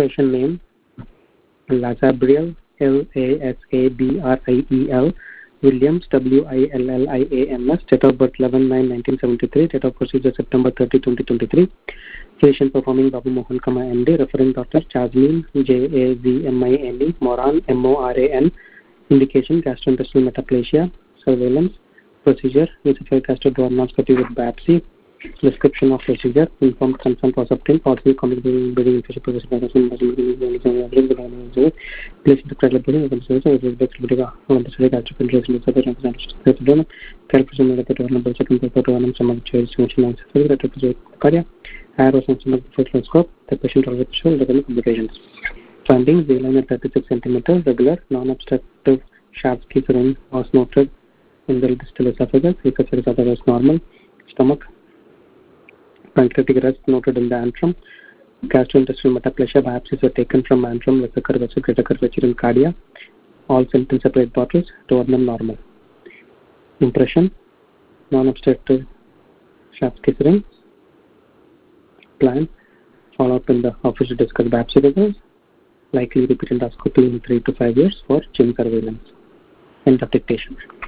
Patient name, Lazabriel, Lasabriel, Williams, Williams. Date of birth 11/9/1973. Date of procedure September 30, 2023. Physician performing Babu Mohan, MD. Referring doctor Jasmine, Jazmine, Moran, Moran. Indication gastrointestinal metaplasia. Surveillance. Procedure esophageal gastroduodenoscopy with biopsy. Description of procedure. Informed consent was obtained. Possibly complicated bleeding infection progressive placed in the cradle bleeding with the the patient complications. Findings: the line at 36 cm, regular, non-obstructive Schatzki syringe was noted in the distal esophagus. Esophagus otherwise normal. Stomach, pancreatic rest noted in the antrum. Gastrointestinal metaplasia biopsies were taken from antrum, lesser curvature, greater curvature in cardia. All symptoms separate bottles, duodenum normal. Impression: non-obstructive Schatzki syringe. Plan: follow up in the office to discuss biopsy results. Likely repeat endoscopy in 3 to 5 years for chin surveillance. End of dictation.